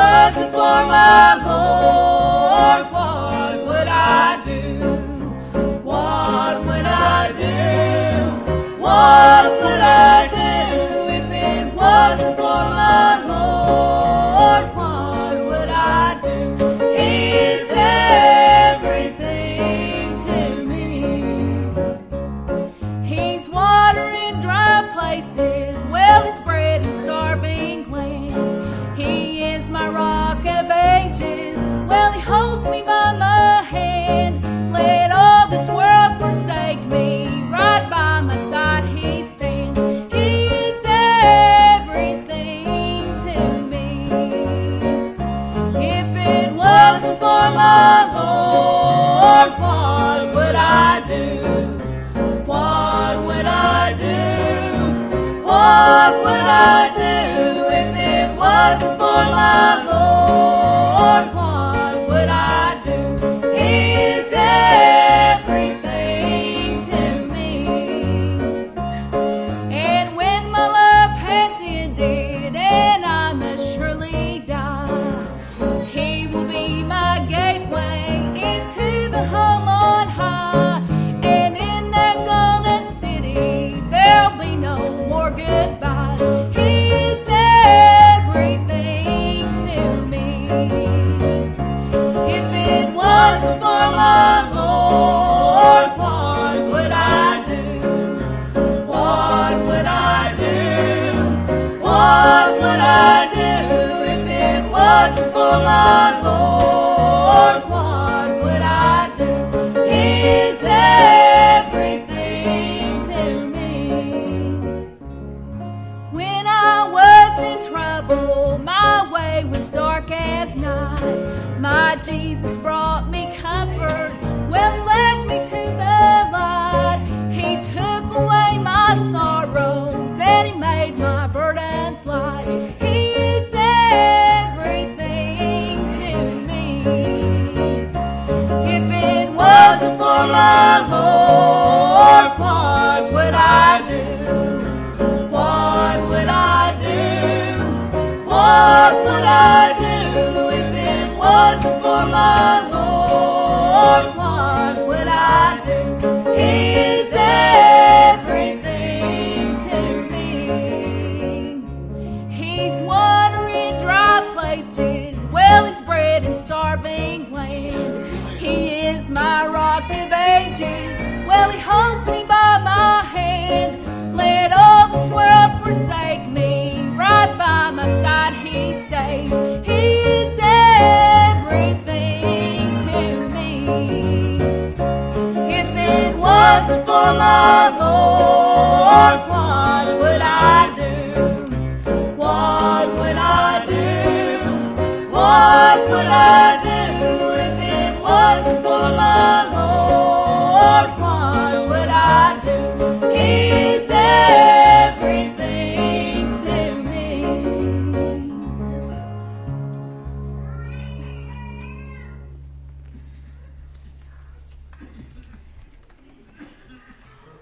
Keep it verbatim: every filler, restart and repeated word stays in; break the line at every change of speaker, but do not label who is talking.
wasn't for my Lord, what would I do? What would I do? What would I do if it wasn't for my Lord? What would I do? He's everything to me. He's water in dry places, well, He's bread in starving land. He is my rock of ages, well, He holds me by my hand. Let all this world forsake me, right by my side He stands. He is everything to me. If it wasn't for my Lord, what would I do? What would I do? What would I do if it wasn't for my Lord? What would I do? He's everything to me. And when my love has ended and I must surely die, He will be my gateway into the home on high. And in that golden city there'll be no more goodbyes. He is everything to me. If it wasn't for my Lord, what would I do? What would I do? What would I do if it wasn't for my Lord? What would I do? He's everything to me. When I was in trouble, my way was dark as night. My Jesus brought me comfort, well, He led me to the light. He took away my sorrows and He made my burdens light. He is everything to me. If it wasn't for my Lord, what would I do? What would I do? What would I do if it wasn't for my Lord? What would I do? He's everything to me. He's water in dry places, well, He's bread in starving land. He is my rock of ages, well, He holds me by my hand. Let all this world forsake me, right by my side He stays. He is everything to me. If it wasn't for my Lord, what would I do? What would I do? What would I do if it wasn't for my Lord? What would I do? He's there.